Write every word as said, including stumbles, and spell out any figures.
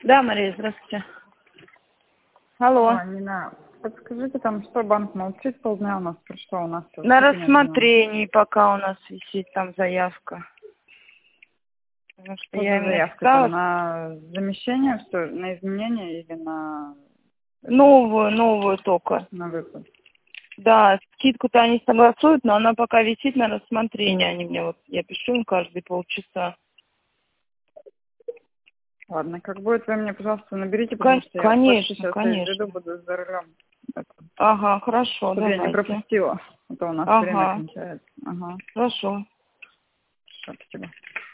Да, Мария, здравствуйте. Алло. А, Нина, подскажите, там что банк молчит, полдня у нас пришло, у нас... На рассмотрении пока у нас висит там заявка. Потому что Что я за им заявка написала там, на замещение, что, на изменение или на, новую, новую только. на выплат? Да, скидку-то они согласуют, но она пока висит на рассмотрении. Они мне вот, я пишу им каждые полчаса. Ладно, как будет, вы мне, пожалуйста, наберите, Кон- потому что я почту конечно, сейчас конечно. веду, буду за рулем. Это, Ага, хорошо, чтобы я не давайте. пропустила, а то у нас время Ага, кончается. Ага, хорошо. спасибо.